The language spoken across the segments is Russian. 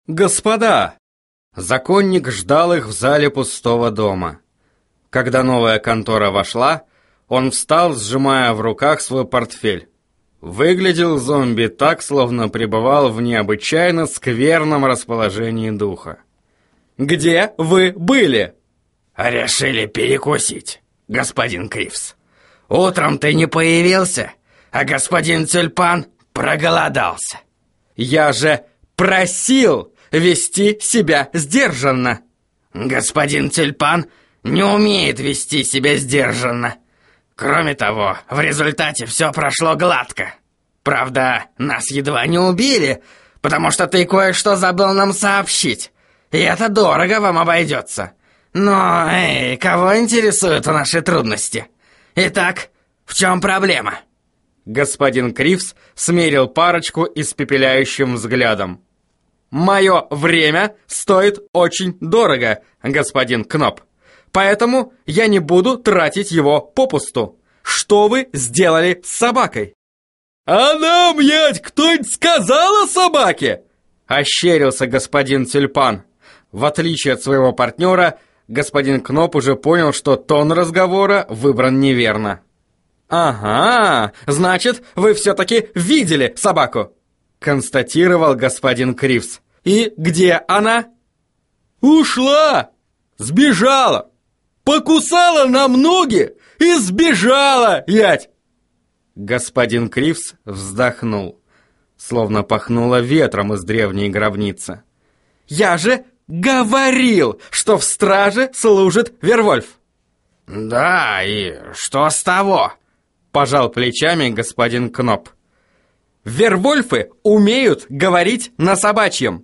«Господа!» Законник ждал их в зале пустого дома. Когда новая контора вошла, он встал, сжимая в руках свой портфель. Выглядел зомби так, словно пребывал в необычайно скверном расположении духа. «Где вы были?» «Решили перекусить, господин Кривс. Утром ты не появился, а господин Тюльпан проголодался». «Я же просил вести себя сдержанно!» «Господин Тюльпан не умеет вести себя сдержанно. Кроме того, в результате все прошло гладко. Правда, нас едва не убили, потому что ты кое-что забыл нам сообщить. И это дорого вам обойдется. Но, кого интересуют наши трудности? Итак, в чем проблема?» Господин Кривс смерил парочку испепеляющим взглядом. «Мое время стоит очень дорого, господин Кноп. Поэтому я не буду тратить его попусту. Что вы сделали с собакой?» «А нам, ять, кто-нибудь сказал о собаке?» Ощерился господин Тюльпан. В отличие от своего партнера, господин Кноп уже понял, что тон разговора выбран неверно. «Ага, значит, вы все-таки видели собаку», констатировал господин Кривс. «И где она?» «Ушла! Сбежала! Покусала нам ноги и сбежала, ять!» Господин Кривс вздохнул, словно пахнуло ветром из древней гробницы. «Я же говорил, что в страже служит Вервольф!» «Да, и что с того?» Пожал плечами господин Кноп. «Вервольфы умеют говорить на собачьем!»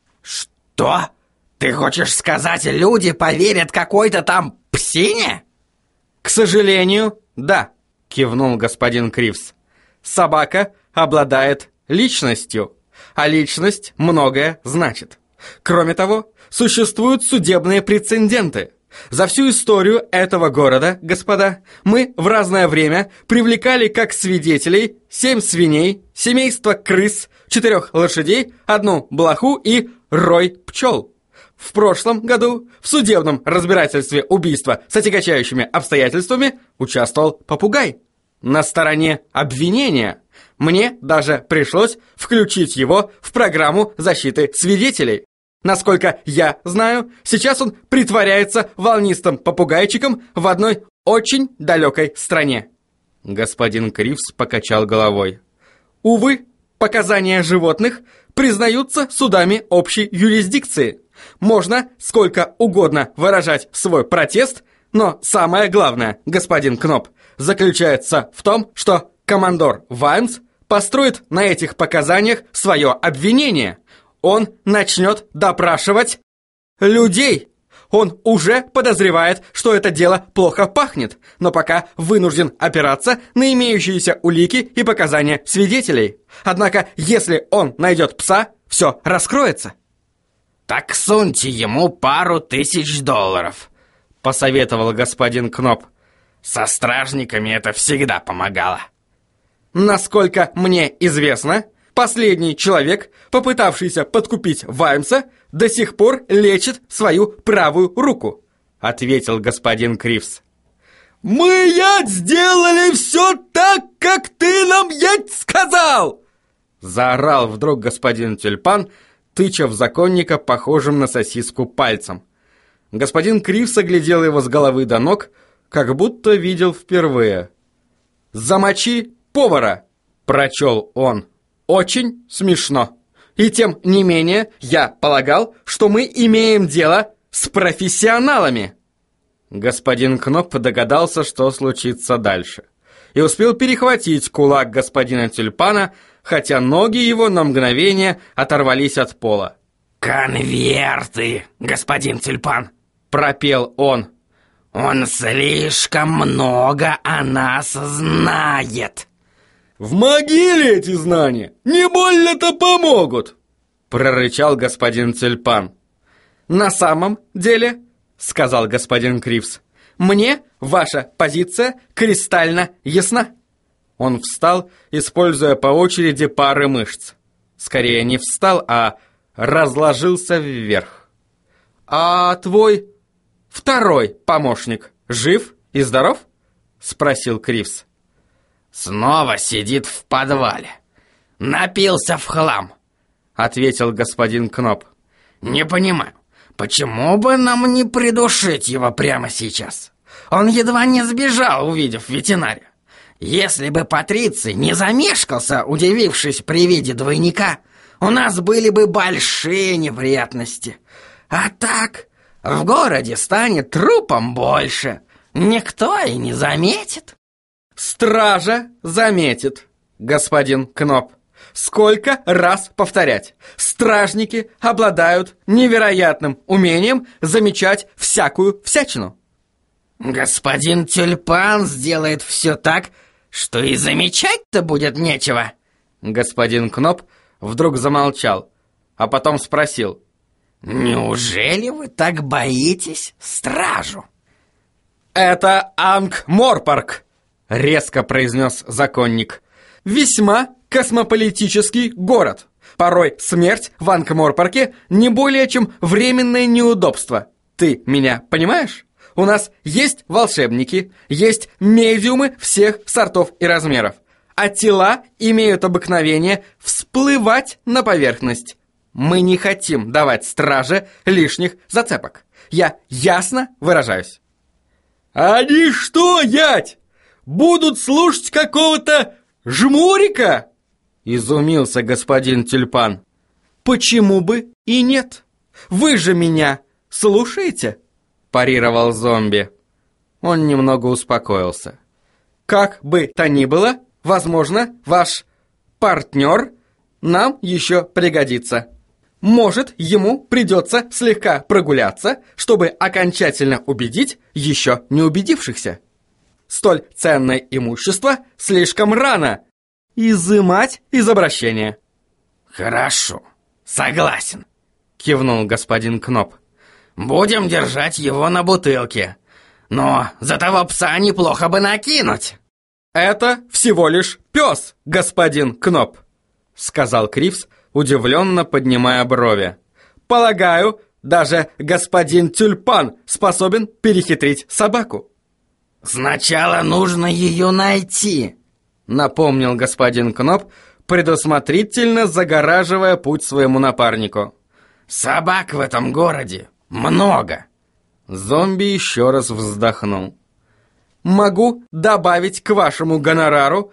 «Что? Ты хочешь сказать, люди поверят какой-то там псине?» «К сожалению, да», кивнул господин Кривс. «Собака обладает личностью, а личность многое значит. Кроме того, существуют судебные прецеденты. За всю историю этого города, господа, мы в разное время привлекали как свидетелей 7 свиней, семейство крыс, 4 лошадей, 1 блоху и рой пчел. В прошлом году в судебном разбирательстве убийства с отягчающими обстоятельствами участвовал попугай. На стороне обвинения. Мне даже пришлось включить его в программу защиты свидетелей. Насколько я знаю, сейчас он притворяется волнистым попугайчиком в одной очень далекой стране». Господин Кривс покачал головой. «Увы, показания животных признаются судами общей юрисдикции. Можно сколько угодно выражать свой протест, но самое главное, господин Кноп, заключается в том, что командор Ваймс построит на этих показаниях свое обвинение. Он начнет допрашивать людей. Он уже подозревает, что это дело плохо пахнет, но пока вынужден опираться на имеющиеся улики и показания свидетелей. Однако, если он найдет пса, все раскроется». «Так суньте ему пару тысяч долларов», посоветовал господин Кноп. «Со стражниками это всегда помогало». «Насколько мне известно, последний человек, попытавшийся подкупить Ваймса, до сих пор лечит свою правую руку», ответил господин Кривс. «Мы, ять, сделали все так, как ты нам, ять, сказал!» заорал вдруг господин Тюльпан, тыча в законника похожим на сосиску пальцем. Господин Кривс оглядел его с головы до ног, как будто видел впервые. «Замочи повара!» – прочел он. «Очень смешно. И тем не менее, я полагал, что мы имеем дело с профессионалами». Господин Кноп догадался, что случится дальше, и успел перехватить кулак господина Тюльпана, хотя ноги его на мгновение оторвались от пола. «Конверты, господин Тюльпан!» – пропел он. «Он слишком много о нас знает!» «В могиле эти знания не больно-то помогут!» – прорычал господин Тюльпан. «На самом деле, – сказал господин Кривс, – мне ваша позиция кристально ясна». Он встал, используя по очереди пары мышц. Скорее не встал, а разложился вверх. «А твой второй помощник жив и здоров?» — спросил Кривс. «Снова сидит в подвале. Напился в хлам», — ответил господин Кноп. «Не понимаю, почему бы нам не придушить его прямо сейчас? Он едва не сбежал, увидев ветеринария. Если бы Патриций не замешкался, удивившись при виде двойника, у нас были бы большие неприятности. А так, в городе станет трупом больше. Никто и не заметит». «Стража заметит, господин Кноп. Сколько раз повторять? Стражники обладают невероятным умением замечать всякую всячину». «Господин Тюльпан сделает все так, что и замечать-то будет нечего». Господин Кноп вдруг замолчал, а потом спросил: «Неужели вы так боитесь стражу?» «Это Анкморпорк», — резко произнес законник. «Весьма космополитический город. Порой смерть в Анкморпорке не более чем временное неудобство. Ты меня понимаешь? У нас есть волшебники, есть медиумы всех сортов и размеров, а тела имеют обыкновение всплывать на поверхность. Мы не хотим давать страже лишних зацепок. Я ясно выражаюсь». «Они что, ять, будут слушать какого-то жмурика?» — изумился господин Тюльпан. «Почему бы и нет? Вы же меня слушаете?» — парировал зомби. Он немного успокоился. «Как бы то ни было, возможно, ваш партнер нам еще пригодится. Может, ему придется слегка прогуляться, чтобы окончательно убедить еще не убедившихся. Столь ценное имущество слишком рано изымать из обращения». «Хорошо, согласен», — кивнул господин Кноп. «Будем держать его на бутылке. Но за того пса неплохо бы накинуть». «Это всего лишь пес, господин Кноп», — сказал Кривс, удивленно поднимая брови. «Полагаю, даже господин Тюльпан способен перехитрить собаку». «Сначала нужно ее найти», — напомнил господин Кноп, предусмотрительно загораживая путь своему напарнику. «Собак в этом городе много». Зомби еще раз вздохнул. «Могу добавить к вашему гонорару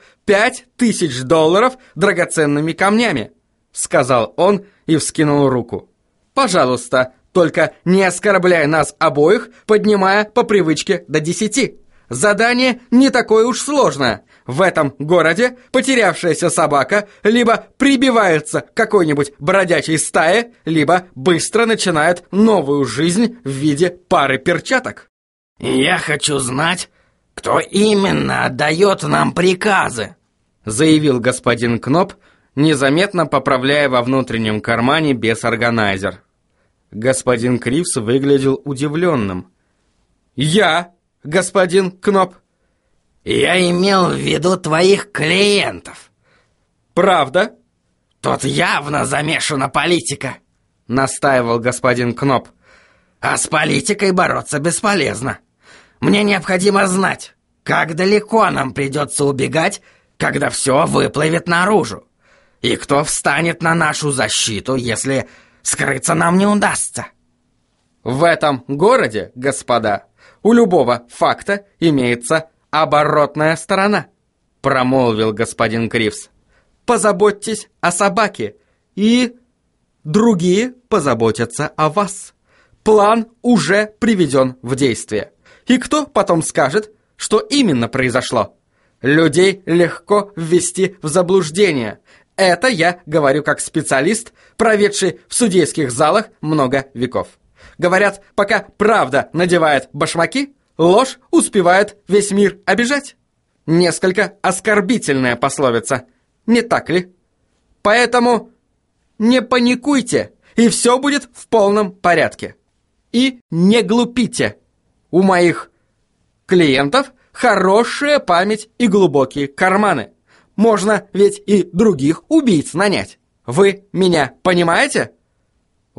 $5000 драгоценными камнями», — сказал он и вскинул руку. «Пожалуйста, только не оскорбляй нас обоих, поднимая по привычке до 10. Задание не такое уж сложное. В этом городе потерявшаяся собака либо прибивается к какой-нибудь бродячей стае, либо быстро начинает новую жизнь в виде пары перчаток». «Я хочу знать, кто именно отдает нам приказы», — заявил господин Кноп, незаметно поправляя во внутреннем кармане бес-органайзер. Господин Кривс выглядел удивленным. «Я, господин Кноп». «Я имел в виду твоих клиентов». «Правда?» «Тут явно замешана политика», — настаивал господин Кноп. «А с политикой бороться бесполезно. Мне необходимо знать, как далеко нам придется убегать, когда все выплывет наружу. И кто встанет на нашу защиту, если скрыться нам не удастся?» «В этом городе, господа, у любого факта имеется оборотная сторона», — промолвил господин Кривс. «Позаботьтесь о собаке, и другие позаботятся о вас. План уже приведен в действие. И кто потом скажет, что именно произошло? Людей легко ввести в заблуждение. Это я говорю как специалист, проведший в судейских залах много веков. Говорят, пока правда надевает башмаки, ложь успевает весь мир обижать. Несколько оскорбительная пословица, не так ли? Поэтому не паникуйте, и все будет в полном порядке. И не глупите. У моих клиентов хорошая память и глубокие карманы. Можно ведь и других убийц нанять. Вы меня понимаете?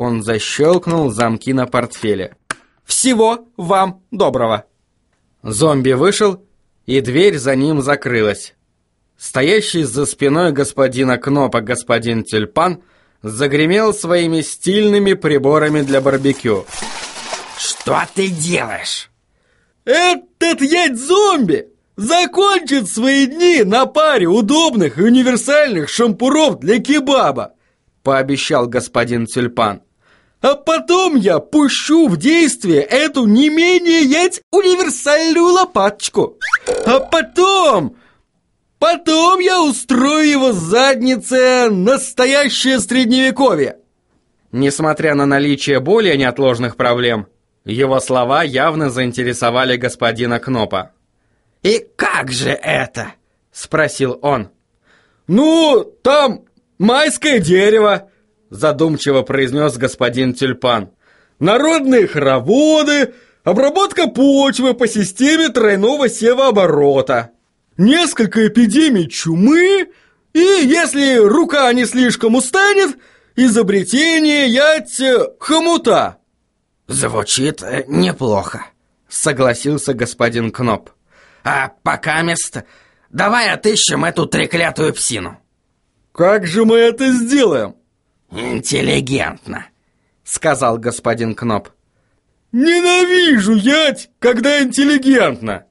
Он защелкнул замки на портфеле. «Всего вам доброго!» Зомби вышел, и дверь за ним закрылась. Стоящий за спиной господина Кнопа господин Тюльпан загремел своими стильными приборами для барбекю. «Что ты делаешь?» «Этот ять-зомби закончит свои дни на паре удобных и универсальных шампуров для кебаба», пообещал господин Тюльпан. «А потом я пущу в действие эту не менее универсальную лопаточку. А потом я устрою его заднице настоящее средневековье». Несмотря на наличие более неотложных проблем, его слова явно заинтересовали господина Кнопа. «И как же это?» — спросил он. «Ну, там майское дерево», — задумчиво произнес господин Тюльпан. «Народные хороводы, обработка почвы по системе тройного севооборота, несколько эпидемий чумы и, если рука не слишком устанет, изобретение хомута». «Звучит неплохо», — согласился господин Кноп. «А пока место, давай отыщем эту треклятую псину». «Как же мы это сделаем?» «Интеллигентно», — сказал господин Кноп. «Ненавижу, когда интеллигентно!»